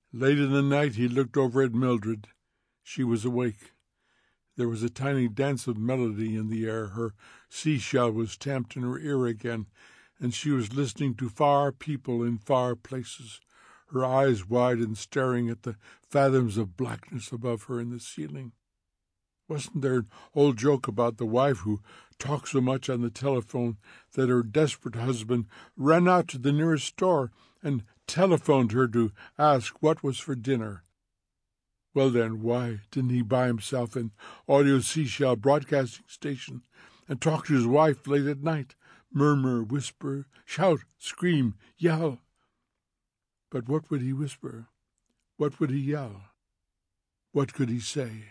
Late in the night he looked over at Mildred. She was awake. There was a tiny dance of melody in the air. Her seashell was tamped in her ear again, and she was listening to far people in far places, her eyes wide and staring at the fathoms of blackness above her in the ceiling. Wasn't there an old joke about the wife who talked so much on the telephone that her desperate husband ran out to the nearest store and telephoned her to ask what was for dinner? Well then, why didn't he buy himself an audio seashell broadcasting station and talk to his wife late at night? Murmur, whisper, shout, scream, yell. But what would he whisper? What would he yell? What could he say?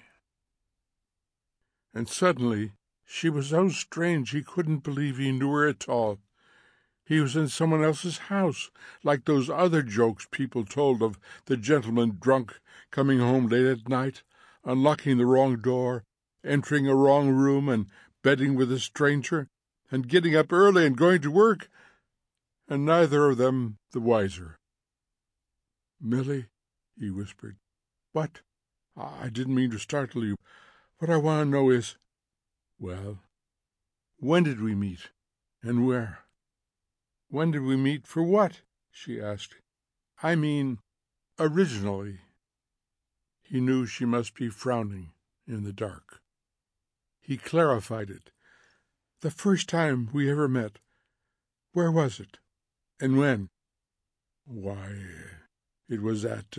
And suddenly she was so strange he couldn't believe he knew her at all. He was in someone else's house, like those other jokes people told of the gentleman drunk coming home late at night, unlocking the wrong door, entering a wrong room and bedding with a stranger, and getting up early and going to work, and neither of them the wiser. "Millie," he whispered. "What? I didn't mean to startle you. What I want to know is, well, when did we meet, and where?" "When did we meet for what?" she asked. "I mean, originally." He knew she must be frowning in the dark. He clarified it. "The first time we ever met, where was it, and when?" "Why, it was at,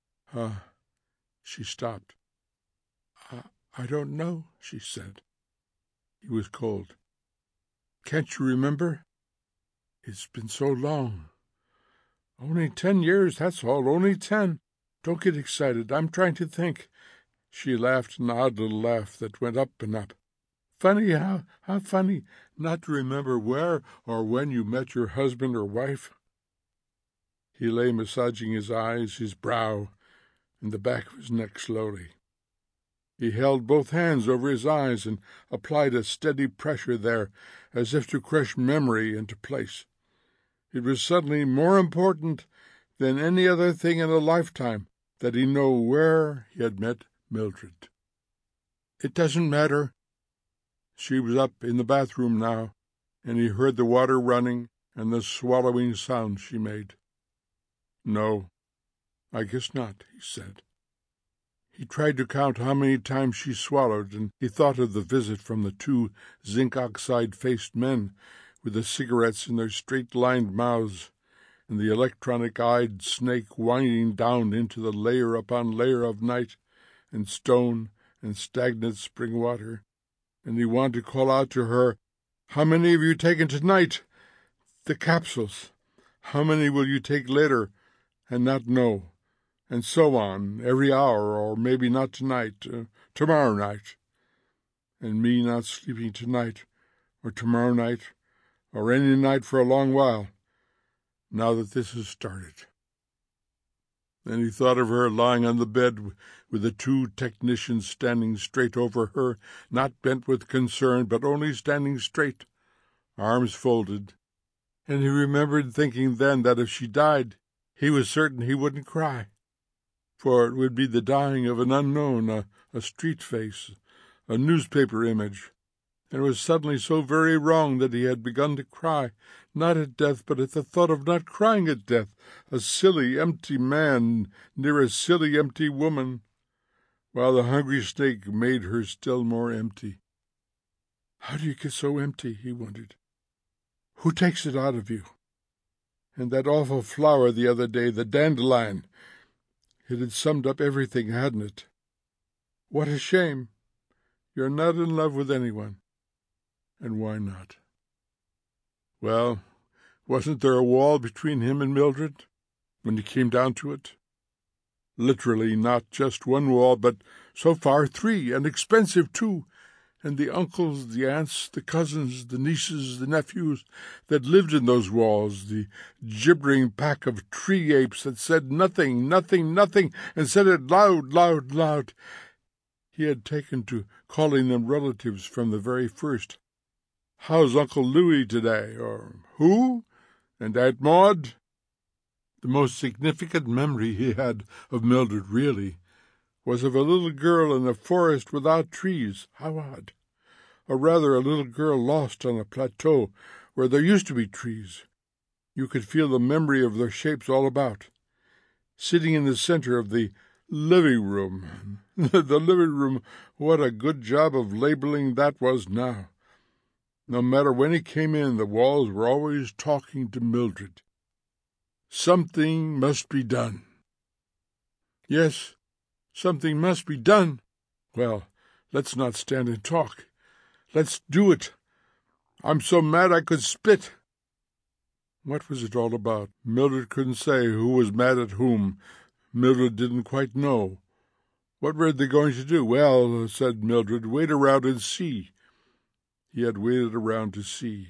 She stopped. I don't know," she said. He was cold. "Can't you remember? It's been so long." "Only 10 years, that's all, only 10. Don't get excited, I'm trying to think." She laughed an odd little laugh that went up and up. "Funny, how funny, not to remember where or when you met your husband or wife." He lay massaging his eyes, his brow, and the back of his neck slowly. He held both hands over his eyes and applied a steady pressure there, as if to crush memory into place. It was suddenly more important than any other thing in a lifetime that he know where he had met Mildred. "It doesn't matter." She was up in the bathroom now, and he heard the water running and the swallowing sound she made. "No, I guess not," he said. He tried to count how many times she swallowed, and he thought of the visit from the 2 zinc-oxide-faced men with the cigarettes in their straight-lined mouths, and the electronic-eyed snake winding down into the layer upon layer of night and stone and stagnant spring water, and he wanted to call out to her, "How many have you taken tonight? The capsules. How many will you take later and not know? And so on, every hour, or maybe not tonight, tomorrow night. And me not sleeping tonight, or tomorrow night, or any night for a long while, now that this has started." Then he thought of her lying on the bed with the 2 technicians standing straight over her, not bent with concern, but only standing straight, arms folded, and he remembered thinking then that if she died, he was certain he wouldn't cry, for it would be the dying of an unknown, a street face, a newspaper image, and it was suddenly so very wrong that he had begun to cry, not at death, but at the thought of not crying at death, a silly, empty man near a silly, empty woman, while the hungry snake made her still more empty. "How do you get so empty?" he wondered. "Who takes it out of you? And that awful flower the other day, the dandelion, it had summed up everything, hadn't it? What a shame! You're not in love with anyone. And why not?" Well, wasn't there a wall between him and Mildred, when you came down to it? Literally not just one wall, but so far 3, and expensive too, and the uncles, the aunts, the cousins, the nieces, the nephews that lived in those walls, the gibbering pack of tree-apes that said nothing, nothing, nothing, and said it loud, loud, loud. He had taken to calling them relatives from the very first. "How's Uncle Louis today?" or "Who?" and "Aunt Maud?" The most significant memory he had of Mildred, really, was of a little girl in a forest without trees. How odd! Or rather, a little girl lost on a plateau where there used to be trees. You could feel the memory of their shapes all about. Sitting in the center of the living room. The living room, what a good job of labeling that was now. No matter when he came in, the walls were always talking to Mildred. Something must be done. Yes, something must be done. Well, let's not stand and talk. Let's do it. I'm so mad I could spit. What was it all about? Mildred couldn't say who was mad at whom. Mildred didn't quite know. What were they going to do? Well, said Mildred, wait around and see. He had waited around to see.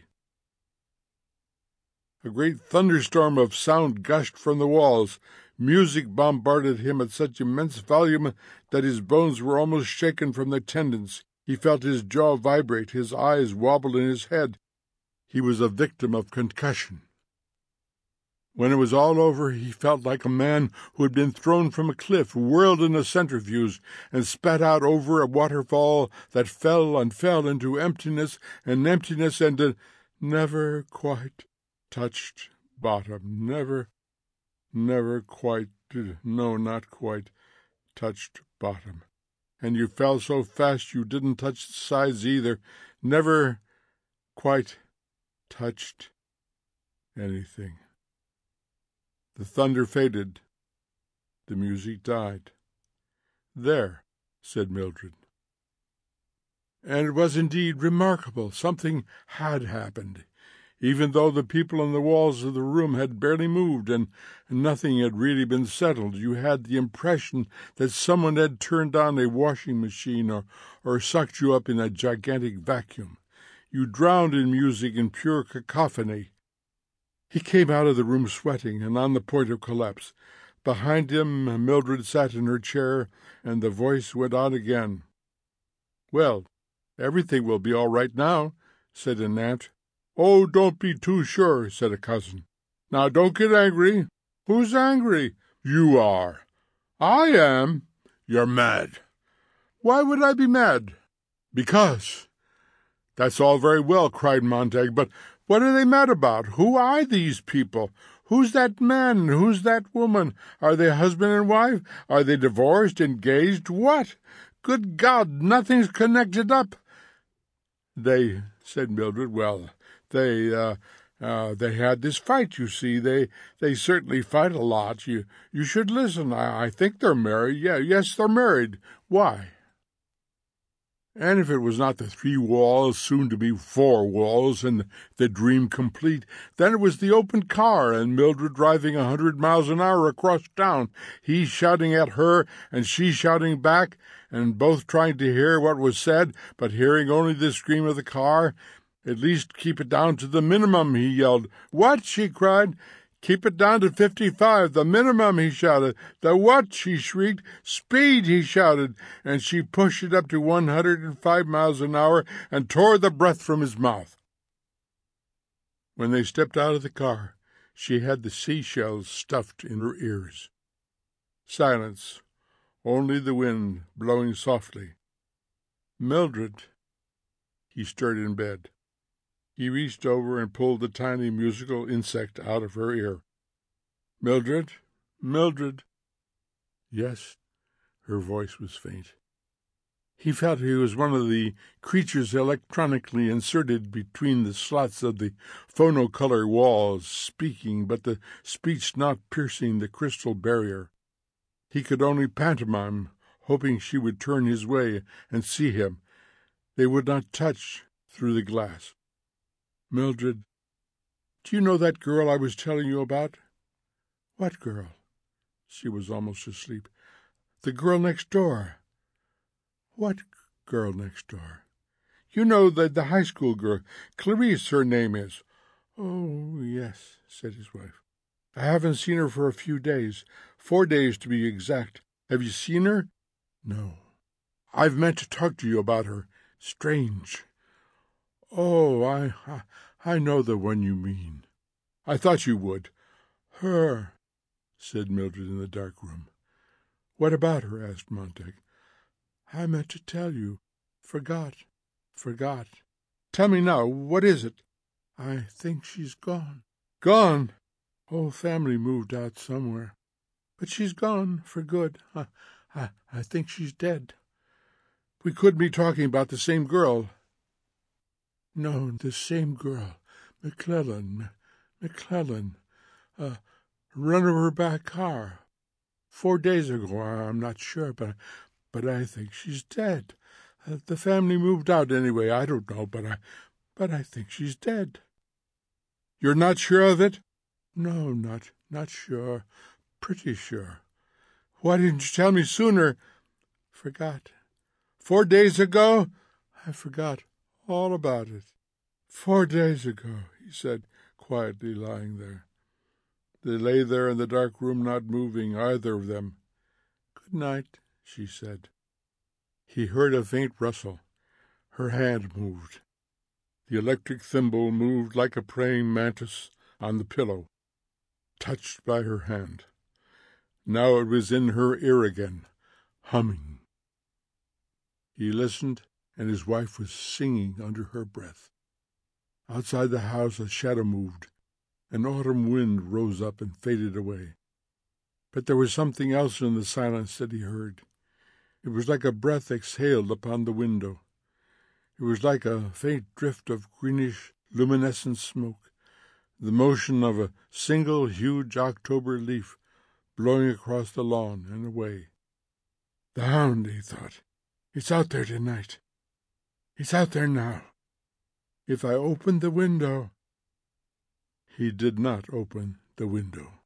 A great thunderstorm of sound gushed from the walls. Music bombarded him at such immense volume that his bones were almost shaken from their tendons. He felt his jaw vibrate, his eyes wobble in his head. He was a victim of concussion. When it was all over, he felt like a man who had been thrown from a cliff, whirled in a centrifuge, and spat out over a waterfall that fell and fell into emptiness and never quite touched bottom. Never quite, no, not quite, touched bottom. And you fell so fast you didn't touch the sides either. Never quite touched anything. The thunder faded. The music died. There, said Mildred. And it was indeed remarkable. Something had happened. Even though the people on the walls of the room had barely moved and nothing had really been settled, you had the impression that someone had turned on a washing machine or sucked you up in a gigantic vacuum. You drowned in music and pure cacophony. He came out of the room sweating and on the point of collapse. Behind him, Mildred sat in her chair, and the voice went on again. Well, everything will be all right now, said an aunt. Oh, don't be too sure, said a cousin. Now, don't get angry. Who's angry? You are. I am. You're mad. Why would I be mad? Because. That's all very well, cried Montague, but what are they mad about? Who are these people? Who's that man? Who's that woman? Are they husband and wife? Are they divorced, engaged? What? Good God, nothing's connected up. They, said Mildred, well, they had this fight, you see. They certainly fight a lot. You should listen. I think they're married. Yes, they're married. Why? And if it was not the 3 walls, soon to be 4 walls, and the dream complete, then it was the open car, and Mildred driving 100 miles an hour across town, he shouting at her, and she shouting back, and both trying to hear what was said, but hearing only the scream of the car. At least keep it down to the minimum, he yelled. What? She cried. Keep it down to 55, the minimum, he shouted. The what? She shrieked. Speed, he shouted, and she pushed it up to 105 miles an hour and tore the breath from his mouth. When they stepped out of the car, she had the seashells stuffed in her ears. Silence, only the wind blowing softly. Mildred. He stirred in bed. He reached over and pulled the tiny musical insect out of her ear. Mildred? Mildred? Yes, her voice was faint. He felt he was one of the creatures electronically inserted between the slots of the phonocolor walls, speaking, but the speech not piercing the crystal barrier. He could only pantomime, hoping she would turn his way and see him. They would not touch through the glass. Mildred, do you know that girl I was telling you about? What girl? She was almost asleep. The girl next door. What girl next door? You know, the high school girl. Clarice, her name is. Oh, yes, said his wife. I haven't seen her for a few days. 4 days, to be exact. Have you seen her? No. I've meant to talk to you about her. Strange. Oh, I know the one you mean. I thought you would. Her. said Mildred in the dark room. "What about her?" asked Montague. "I meant to tell you. Forgot. Tell me now, what is it?" "I think she's gone." "Gone?" "Whole family moved out somewhere. But she's gone for good. I think she's dead." "We could be talking about the same girl." "No, the same girl. McClellan. Run over by car. 4 days ago. I'm not sure, but I think she's dead. The family moved out anyway. I don't know, but I think she's dead." "You're not sure of it?" "No, not sure. Pretty sure." "Why didn't you tell me sooner?" "Forgot." 4 days ago?" "I forgot all about it." 4 days ago," he said, quietly lying there. They lay there in the dark room, not moving, either of them. "Good night," she said. He heard a faint rustle. Her hand moved. The electric thimble moved like a praying mantis on the pillow, touched by her hand. Now it was in her ear again, humming. He listened, and his wife was singing under her breath. Outside the house a shadow moved. An autumn wind rose up and faded away. But there was something else in the silence that he heard. It was like a breath exhaled upon the window. It was like a faint drift of greenish, luminescent smoke, the motion of a single huge October leaf blowing across the lawn and away. "The hound," he thought. "It's out there tonight. It's out there now. If I open the window—" He did not open the window.